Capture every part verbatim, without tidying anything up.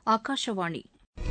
ஆகாஷவாணி.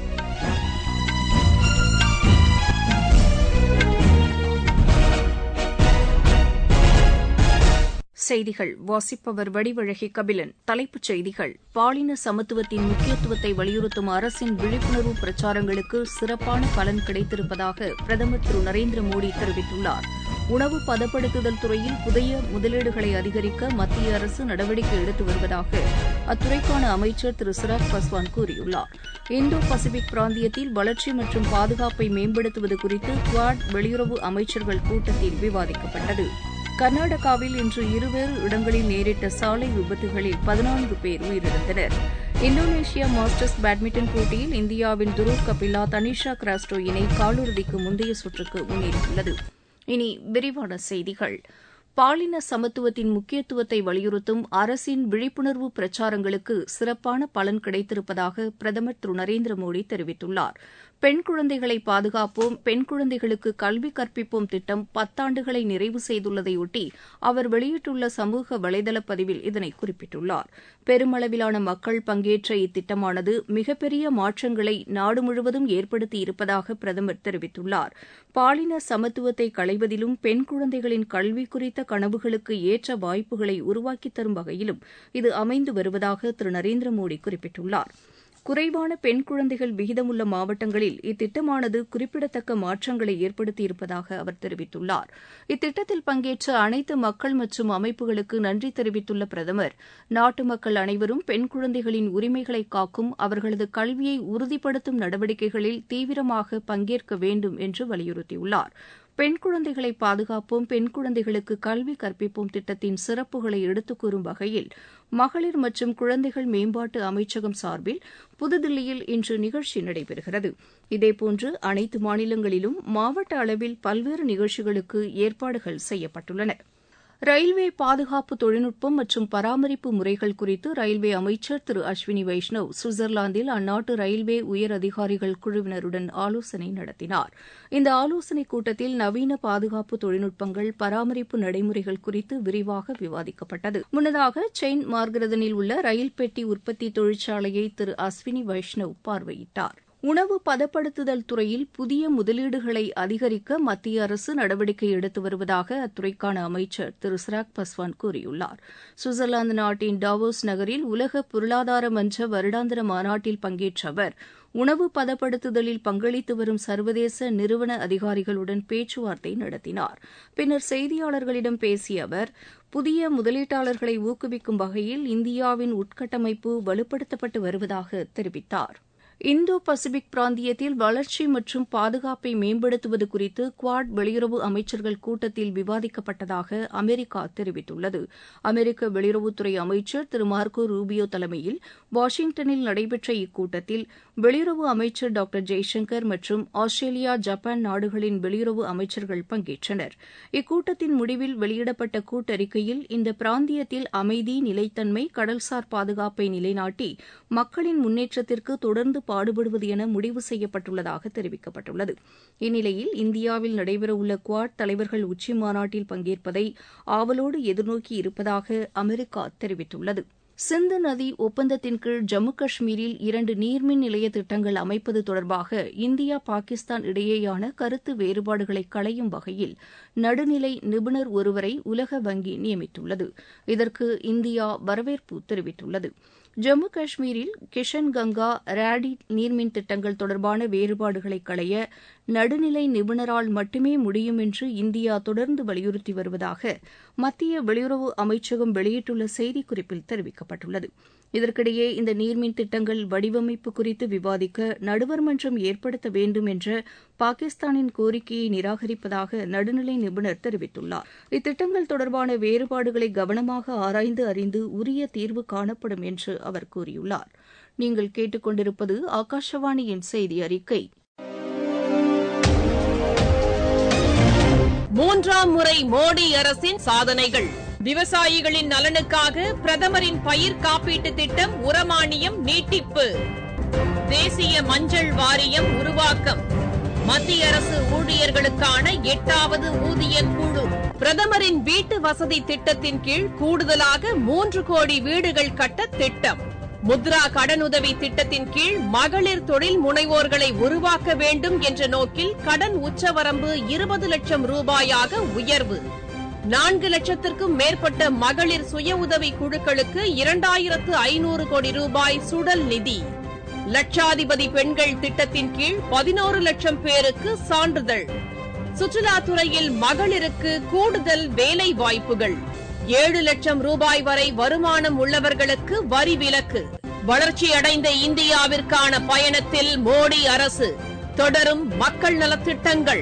செய்திகள் வாசிப்பவர் வடிவழகி கபிலன். தலைப்புச் செய்திகள்: பாலின சமத்துவத்தின் முக்கியத்துவத்தை வலியுறுத்தும் அரசின் விழிப்புணர்வு பிரச்சாரங்களுக்கு சிறப்பான பலன் கிடைத்திருப்பதாக பிரதமர் திரு நரேந்திர மோடி தெரிவித்துள்ளார். உணவு பதப்படுத்துதல் துறையில் புதிய முதலீடுகளை அதிகரிக்க மத்திய அரசு நடவடிக்கை எடுத்து வருவதாக அத்துறைக்கான அமைச்சர் திரு சிராக் பஸ்வான் கூறியுள்ளார். இந்தோ பசிபிக் பிராந்தியத்தில் வளர்ச்சி மற்றும் பாதுகாப்பை மேம்படுத்துவது குறித்து குவாட் வெளியுறவு அமைச்சர்கள் கூட்டத்தில் விவாதிக்கப்பட்டது. கர்நாடகாவில் இன்று இருவேறு இடங்களில் நேரிட்ட சாலை விபத்துகளில் பதினான்கு பேர் உயிரிழந்தனர். இந்தோனேஷியா மாஸ்டர்ஸ் பேட்மிண்டன் போட்டியில் இந்தியாவின் துருவ் கபிலா தனிஷா கிராஸ்டோ இணை காலிறுதிக்கு முந்தைய சுற்றுக்கு முன்னேறியுள்ளது. இனி விரிவான செய்திகள். பாலின சமத்துவத்தின் முக்கியத்துவத்தை வலியுறுத்தும் அரசின் விழிப்புணர்வு பிரச்சாரங்களுக்கு சிறப்பான பலன் கிடைத்திருப்பதாக பிரதமர் திரு நரேந்திர மோடி தெரிவித்துள்ளார். பெண் குழந்தைகளை பாதுகாப்போம், பெண் குழந்தைகளுக்கு கல்வி கற்பிப்போம் திட்டம் பத்தாண்டுகளை நிறைவு செய்துள்ளதையொட்டி அவர் வெளியிட்டுள்ள சமூக வலைதள பதிவில் இதனை குறிப்பிட்டுள்ளார். பெருமளவிலான மக்கள் பங்கேற்ற இத்திட்டமானது மிகப்பெரிய மாற்றங்களை நாடு முழுவதும் ஏற்படுத்தியிருப்பதாக பிரதமர் தெரிவித்துள்ளார். பாலின சமத்துவத்தை களைவதிலும் பெண் குழந்தைகளின் கல்வி குறித்த கனவுகளுக்கு ஏற்ற வாய்ப்புகளை உருவாக்கித் தரும் வகையிலும் இது அமைந்து வருவதாக திரு நரேந்திர மோடி குறிப்பிட்டுள்ளார். குறைவான பெண் குழந்தைகள் விகிதமுள்ள மாவட்டங்களில் இத்திட்டமானது குறிப்பிடத்தக்க மாற்றங்களை ஏற்படுத்தியிருப்பதாக அவர் தெரிவித்துள்ளார். இத்திட்டத்தில் பங்கேற்ற அனைத்து மக்கள் மற்றும் அமைப்புகளுக்கு நன்றி தெரிவித்துள்ள பிரதமர், நாட்டு மக்கள் அனைவரும் பெண் குழந்தைகளின் உரிமைகளை காக்கும், அவர்களது கல்வியை உறுதிப்படுத்தும் நடவடிக்கைகளில் தீவிரமாக பங்கேற்க வேண்டும் என்று வலியுறுத்தியுள்ளார். பெண் குழந்தைகளை பாதுகாப்போம், பெண் குழந்தைகளுக்கு கல்வி கற்பிப்போம் திட்டத்தின் சிறப்புகளை எடுத்துக் கூறும் வகையில் மகளிர் மற்றும் குழந்தைகள் மேம்பாட்டு அமைச்சகம் சார்பில் புதுதில்லியில் இன்று நிகழ்ச்சி நடைபெறுகிறது. இதேபோன்று அனைத்து மாநிலங்களிலும் மாவட்ட அளவில் பல்வேறு நிகழ்ச்சிகளுக்கு ஏற்பாடுகள் செய்யப்பட்டுள்ளன. ரயில்வே பாதுகாப்பு தொழில்நுட்பம் மற்றும் பராமரிப்பு முறைகள் குறித்து ரயில்வே அமைச்சர் திரு அஸ்வினி வைஷ்ணவ் சுவிட்சர்லாந்தில் அந்நாட்டு ரயில்வே உயர் அதிகாரிகள் குழுவினருடன் ஆலோசனை நடத்தினார். இந்த ஆலோசனைக் கூட்டத்தில் நவீன பாதுகாப்பு தொழில்நுட்பங்கள், பராமரிப்பு நடைமுறைகள் குறித்து விரிவாக விவாதிக்கப்பட்டது. முன்னதாக செயின்ட் மார்கரெதனில் உள்ள ரயில் பெட்டி உற்பத்தி தொழிற்சாலையை திரு அஸ்வினி வைஷ்ணவ் பார்வையிட்டார். உணவு பதப்படுத்துதல் துறையில் புதிய முதலீடுகளை அதிகரிக்க மத்திய அரசு நடவடிக்கை எடுத்து வருவதாக அத்துறைக்கான அமைச்சர் திரு சிராக் பஸ்வான் கூறியுள்ளார். சுவிட்சர்லாந்து நாட்டின் டாவோஸ் நகரில் உலக பொருளாதார மன்ற வருடாந்திர மாநாட்டில் பங்கேற்ற அவர் உணவு பதப்படுத்துதலில் பங்களித்து வரும் சர்வதேச நிறுவன அதிகாரிகளுடன் பேச்சுவார்த்தை நடத்தினார். பின்னர் செய்தியாளர்களிடம் பேசிய அவர், புதிய முதலீட்டாளர்களை ஊக்குவிக்கும் வகையில் இந்தியாவின் உட்கட்டமைப்பு வலுப்படுத்தப்பட்டு வருவதாக தெரிவித்தார். இந்தோ பசிபிக் பிராந்தியத்தில் வளர்ச்சி மற்றும் பாதுகாப்பை மேம்படுத்துவது குறித்து குவாட் வெளியுறவு அமைச்சர்கள் கூட்டத்தில் விவாதிக்கப்பட்டதாக அமெரிக்கா தெரிவித்துள்ளது. அமெரிக்க வெளியுறவுத்துறை அமைச்சர் திரு மார்க்கோ ரூபியோ தலைமையில் வாஷிங்டனில் நடைபெற்ற இக்கூட்டத்தில் வெளியுறவு அமைச்சர் டாக்டர் ஜெய்சங்கர் மற்றும் ஆஸ்திரேலியா, ஜப்பான் நாடுகளின் வெளியுறவு அமைச்சர்கள் பங்கேற்றனர். இக்கூட்டத்தின் முடிவில் வெளியிடப்பட்ட கூட்டறிக்கையில் இந்த பிராந்தியத்தில் அமைதி, நிலைத்தன்மை, கடல்சார் பாதுகாப்பை நிலைநாட்டி மக்களின் முன்னேற்றத்திற்கு தொடர்ந்து பாடுபடுவது என முடிவு செய்யப்பட்டுள்ளதாக தெரிவிக்கப்பட்டுள்ளது. இந்நிலையில் இந்தியாவில் நடைபெறவுள்ள குவாட் தலைவர்கள் உச்சி மாநாட்டில் பங்கேற்பதை ஆவலோடு எதிர்நோக்கி இருப்பதாக அமெரிக்கா தெரிவித்துள்ளது. சிந்து நதி ஒப்பந்தத்தின் கீழ் ஜம்மு காஷ்மீரில் இரண்டு நீர்மின் நிலைய திட்டங்கள் அமைப்பது தொடர்பாக இந்தியா, பாகிஸ்தான் இடையேயான கருத்து வேறுபாடுகளை களையும் வகையில் நடுநிலை நிபுணர் ஒருவரை உலக வங்கி நியமித்துள்ளது. இதற்கு இந்தியா வரவேற்பு தெரிவித்துள்ளது. ஜம்மு காஷ்மீரில் கிஷன் கங்கா, ராடி நீர்மின் திட்டங்கள் தொடர்பான வேறுபாடுகளை களைய நடுநிலை நிபுணரால் மட்டுமே முடியும் என்று இந்தியா தொடர்ந்து வலியுறுத்தி வருவதாக மத்திய வெளியுறவு அமைச்சகம் வெளியிட்டுள்ள செய்திக்குறிப்பில் தெரிவிக்கப்பட்டுள்ளது. இதற்கிடையே இந்த நீர்மின் திட்டங்கள் வடிவமைப்பு குறித்து விவாதிக்க நடுவர் மன்றம் ஏற்படுத்த வேண்டும் என்ற பாகிஸ்தானின் கோரிக்கையை நிராகரிப்பதாக நடுநிலை நிபுணர் தெரிவித்துள்ளார். இத்திட்டங்கள் தொடர்பான வேறுபாடுகளை கவனமாக ஆராய்ந்து அறிந்து உரிய தீர்வு காணப்படும் என்று அவர் கூறியுள்ளார். நீங்கள் கேட்டுக்கொண்டிருப்பது ஆகாஷவாணியின் செய்தி அறிக்கை. மூன்றாம் முறை மோடி அரசின் சாதனைகள். விவசாயிகளின் நலனுக்காக பிரதமரின் பயிர் காப்பீட்டு திட்டம் உரமானியம் நீட்டிப்பு. தேசிய மஞ்சள் வாரியம் உருவாக்கம். மத்திய அரசு ஊழியர்களுக்கான எட்டாவது ஊதிய குழு. பிரதமரின் வீட்டு வசதி திட்டத்தின் கீழ் கூடுதலாக மூன்று கோடி வீடுகள் கட்ட திட்டம். முத்ரா கடனுதவி திட்டத்தின் கீழ் மகளிர் தொழில் முனைவோர்களை உருவாக்க வேண்டும் என்ற நோக்கில் கடன் உச்சவரம்பு இருபது லட்சம் ரூபாயாக உயர்வு. நான்கு லட்சத்திற்கும் மேற்பட்ட மகளிர் சுய உதவி குழுக்களுக்கு இரண்டாயிரத்து ஐநூறு கோடி ரூபாய் சுடல் நிதி. லட்சாதிபதி பெண்கள் திட்டத்தின் கீழ் பதினோரு லட்சம் பேருக்கு சான்றிதழ். சுற்றுலாத்துறையில் மகளிருக்கு கூடுதல் வேலை வாய்ப்புகள். ஏழு லட்சம் ரூபாய் வரை வருமானம் உள்ளவர்களுக்கு வரி விலக்கு. வளர்ச்சியடைந்த இந்தியாவிற்கான பயணத்தில் மோடி அரசு. தொடரும் மக்கள் நலத்திட்டங்கள்.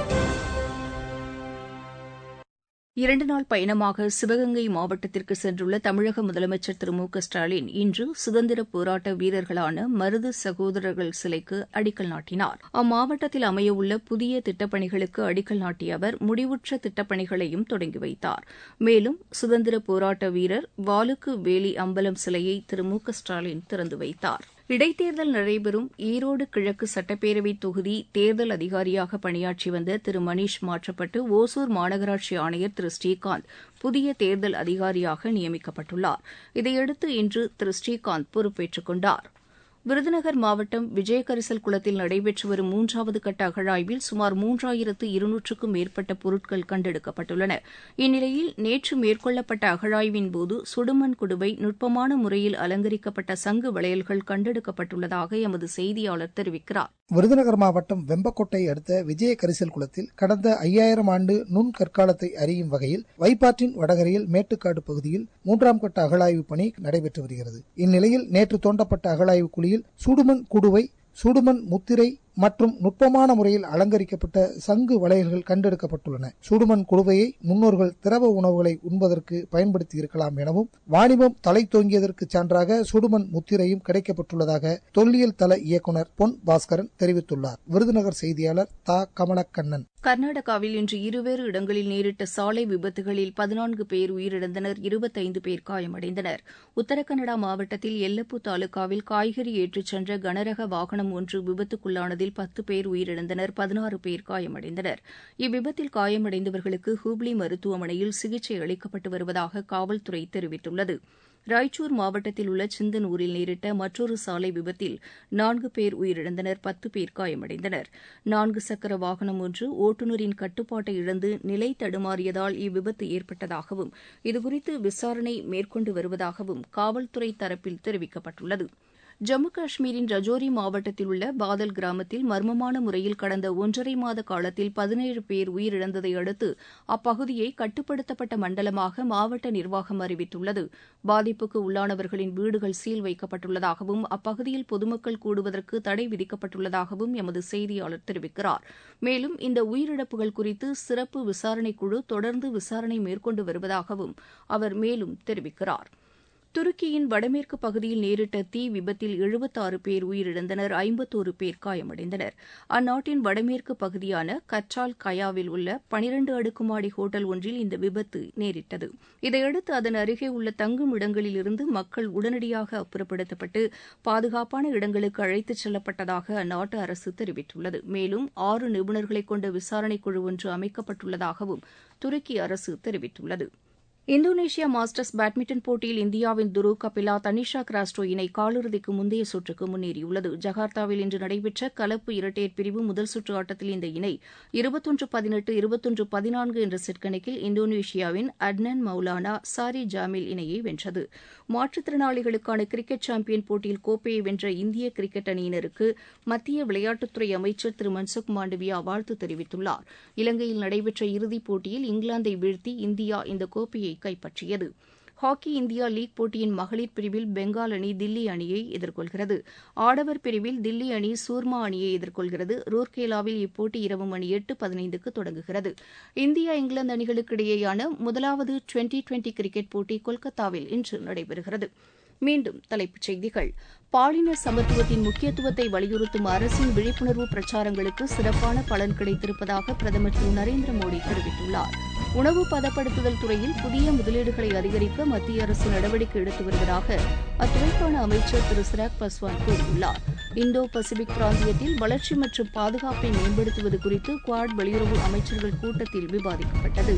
இரண்டு நாள் பயணமாக சிவகங்கை மாவட்டத்திற்கு சென்றுள்ள தமிழக முதலமைச்சர் திரு மு க ஸ்டாலின் இன்று சுதந்திர போராட்ட வீரர்களான மருது சகோதரர்கள் சிலைக்கு அடிக்கல் நாட்டினார். அம்மாவட்டத்தில் அமையவுள்ள புதிய திட்டப்பணிகளுக்கு அடிக்கல் நாட்டிய அவர் முடிவுற்ற திட்டப்பணிகளையும் தொடங்கி வைத்தார். மேலும் சுதந்திர போராட்ட வீரர் வாலுக்கு வேலி அம்பலம் சிலையை திரு மு க ஸ்டாலின் திறந்து வைத்தார். இடைத்தேர்தல் நடைபெறும் ஈரோடு கிழக்கு சட்டப்பேரவை தொகுதி தேர்தல் அதிகாரியாக பணியாற்றி வந்த திரு மணீஷ் மாற்றப்பட்டு ஒசூர் மாநகராட்சி ஆணையர் திரு ஸ்ரீகாந்த் புதிய தேர்தல் அதிகாரியாக நியமிக்கப்பட்டுள்ளார். இதையடுத்து இன்று திரு ஸ்ரீகாந்த் பொறுப்பேற்றுக் கொண்டார். விருதுநகர் மாவட்டம் விஜயகரிசல் குளத்தில் நடைபெற்று வரும் மூன்றாவது கட்ட அகழாய்வில் சுமார் மூன்றாயிரத்து இருநூற்றுக்கும் மேற்பட்ட பொருட்கள் கண்டெடுக்கப்பட்டுள்ளன. இந்நிலையில் நேற்று மேற்கொள்ளப்பட்ட அகழாய்வின்போது சுடுமண் குடுவை, நுட்பமான முறையில் அலங்கரிக்கப்பட்ட சங்கு வளையல்கள் கண்டெடுக்கப்பட்டுள்ளதாக எமது செய்தியாளர் தெரிவிக்கிறார். விருதுநகர் மாவட்டம் வெம்பக்கோட்டை அடுத்த விஜயகரிசல் குளத்தில் கடந்த ஐயாயிரம் ஆண்டு நுண் கற்காலத்தை அறியும் வகையில் வைப்பாற்றின் வடகரையில் மேட்டுக்காடு பகுதியில் மூன்றாம் கட்ட அகழாய்வு பணி நடைபெற்று வருகிறது. இந்நிலையில் நேற்று தோண்டப்பட்ட அகழாய்வு குழியில் சுடுமண் குடுவை, சுடுமண் முத்திரை மற்றும் நுட்பமான முறையில் அலங்கரிக்கப்பட்ட சங்கு வளையல்கள் கண்டெடுக்கப்பட்டுள்ளன. சுடுமண் குடுவையை முன்னோர்கள் திரவ உணவுகளை உண்பதற்கு பயன்படுத்தி இருக்கலாம் எனவும், வாணிபம் தலை தோங்கியதற்கு சான்றாக சுடுமண் முத்திரையும் கிடைக்கப்பட்டுள்ளதாக தொல்லியல் தள இயக்குநர் பொன் பாஸ்கரன் தெரிவித்துள்ளார். விருதுநகர் செய்தியாளர் தா கமலக்கண்ணன். கர்நாடகாவில் இன்று இருவேறு இடங்களில் நேரிட்ட சாலை விபத்துகளில் பதினான்கு பேர் உயிரிழந்தனர், இருபத்தைந்து பேர் காயமடைந்தனர். உத்தரகன்னடா மாவட்டத்தில் எல்லப்பு தாலுகாவில் காய்கறி ஏற்றிச் சென்ற கனரக வாகனம் ஒன்று விபத்துக்குள்ளானது. பத்து பேர் உயிரிழந்தனர், பதினாறு பேர் காயமடைந்தனர். இவ்விபத்தில் காயமடைந்தவர்களுக்கு ஹூப்ளி மருத்துவமனையில் சிகிச்சை அளிக்கப்பட்டு வருவதாக காவல்துறை தெரிவித்துள்ளது. ராய்ச்சூர் மாவட்டத்தில் உள்ள சிந்தனூரில் நேரிட்ட மற்றொரு சாலை விபத்தில் நான்கு பேர் உயிரிழந்தனர், பத்து பேர் காயமடைந்தனர். நான்கு சக்கர வாகனம் ஒன்று ஓட்டுநரின் கட்டுப்பாட்டை இழந்து நிலை தடுமாறியதால் இவ்விபத்து ஏற்பட்டதாகவும், இதுகுறித்து விசாரணை மேற்கொண்டு வருவதாகவும் காவல்துறை தரப்பில் தெரிவிக்கப்பட்டுள்ளது. ஜம்மு காஷ்மீரின் ரஜோரி மாவட்டத்தில் உள்ள பாதல் கிராமத்தில் மர்மமான முறையில் கடந்த ஒன்றரை மாத காலத்தில் பதினேழு பேர் உயிரிழந்ததை அடுத்து அப்பகுதியை கட்டுப்படுத்தப்பட்ட மண்டலமாக மாவட்ட நிர்வாகம் அறிவித்துள்ளது. பாதிப்புக்கு உள்ளானவர்களின் வீடுகள் சீல் வைக்கப்பட்டுள்ளதாகவும், அப்பகுதியில் பொதுமக்கள் கூடுவதற்கு தடை விதிக்கப்பட்டுள்ளதாகவும் எமது செய்தியாளர் தெரிவிக்கிறார். மேலும் இந்த உயிரிழப்புகள் குறித்து சிறப்பு விசாரணைக்குழு தொடர்ந்து விசாரணை மேற்கொண்டு வருவதாகவும் அவர் மேலும் தெரிவிக்கிறார். துருக்கியின் வடமேற்கு பகுதியில் நேரிட்ட தீ விபத்தில் எழுபத்தாறு பேர் உயிரிழந்தனர், ஐம்பத்தோரு பேர் காயமடைந்தனர். அந்நாட்டின் வடமேற்கு பகுதியான கற்றால் கயாவில் உள்ள பனிரண்டு அடுக்குமாடி ஹோட்டல் ஒன்றில் இந்த விபத்து நேரிட்டது. இதையடுத்து அதன் அருகே உள்ள தங்கும் இடங்களில் இருந்து மக்கள் உடனடியாக அப்புறப்படுத்தப்பட்டு பாதுகாப்பான இடங்களுக்கு அழைத்துச் செல்லப்பட்டதாக அந்நாட்டு அரசு தெரிவித்துள்ளது. மேலும் ஆறு நிபுணர்களை கொண்ட விசாரணைக் குழு ஒன்று அமைக்கப்பட்டுள்ளதாகவும் துருக்கி அரசு தெரிவித்துள்ளது. இந்தோனேஷியா மாஸ்டர்ஸ் பேட்மிண்டன் போட்டியில் இந்தியாவின் துரு கபிலா, தனிஷா கிராஸ்டோ இணை காலிறுதிக்கு முந்தைய சுற்றுக்கு முன்னேறியுள்ளது. ஜகார்த்தாவில் இன்று நடைபெற்ற கலப்பு இரட்டையர் பிரிவு முதல் சுற்று ஆட்டத்தில் இந்த இணை இருபத்தொன்று பதினெட்டு இருபத்தொன்று பதினான்கு என்ற செட் கணக்கில் இந்தோனேஷியாவின் அட்னன் மௌலானா சாரி ஜாமில் இணையை வென்றது. மாற்றுத்திறனாளிகளுக்கான கிரிக்கெட் சாம்பியன் போட்டியில் கோப்பையை வென்ற இந்திய கிரிக்கெட் அணியினருக்கு மத்திய விளையாட்டுத்துறை அமைச்சர் திரு மன்சுக் மாண்டவியா வாழ்த்து தெரிவித்துள்ளார். இலங்கையில் நடைபெற்ற இறுதிப் போட்டியில் இங்கிலாந்தை வீழ்த்தி இந்தியா இந்த கோப்பையை கைப்பற்றியது. ஹாக்கி இந்தியா லீக் போட்டியின் மகளிர் பிரிவில் பெங்கால் அணி தில்லி அணியை எதிர்கொள்கிறது. ஆடவர் பிரிவில் தில்லி அணி சூர்மா அணியை எதிர்கொள்கிறது. ரூர்கேலாவில் இப்போட்டி இரவு மணி எட்டு பதினைந்துக்கு தொடங்குகிறது. இந்தியா இங்கிலாந்து அணிகளுக்கு இடையேயான முதலாவது டுவெண்டி டுவெண்டி கிரிக்கெட் போட்டி கொல்கத்தாவில் இன்று நடைபெறுகிறது. மீண்டும் தலைப்புச் செய்திகள். பாலின சமத்துவத்தின் முக்கியத்துவத்தை வலியுறுத்தும் அரசின் விழிப்புணர்வு பிரச்சாரங்களுக்கு சிறப்பான பலன் கிடைத்திருப்பதாக பிரதமர் திரு நரேந்திர மோடி தெரிவித்துள்ளார். உணவு பதப்படுத்துதல் துறையில் புதிய முதலீடுகளை அதிகரிக்க மத்திய அரசு நடவடிக்கை எடுத்து வருவதாக அத்துறைக்கான அமைச்சர் திரு சிராக் பஸ்வான் கூறியுள்ளார். இந்தோ பசிபிக் பிராந்தியத்தில் வளர்ச்சி மற்றும் பாதுகாப்பை மேம்படுத்துவது குறித்து குவாட் வெளியுறவு அமைச்சர்கள் கூட்டத்தில் விவாதிக்கப்பட்டது.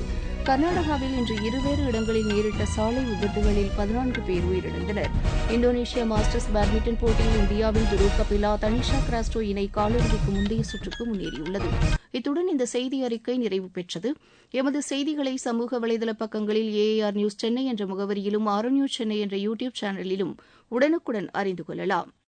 கர்நாடகாவில் இன்று இருவேறு இடங்களில் நேரிட்ட சாலை விபத்துகளில் பதினான்கு பேர் உயிரிழந்தனர். இந்தோனேஷியா மாஸ்டர்ஸ் பேட்மிண்டன் போட்டியில் இந்தியாவின் துரு கபிலா தனிஷா கிராஸ்டோ இணை காலிறுதிக்கு முந்தைய சுற்றுக்கு முன்னேறியுள்ளது. இத்துடன் இந்த செய்தி அறிக்கை நிறைவு பெற்றது. எமது செய்திகளை சமூக வலைதள பக்கங்களில் ஏஆர் நியூஸ் சென்னை என்ற முகவரியிலும் ஆர் நியூஸ் சென்னை என்ற யூடியூப் சேனலிலும் உடனுக்குடன் அறிந்து கொள்ளலாம்.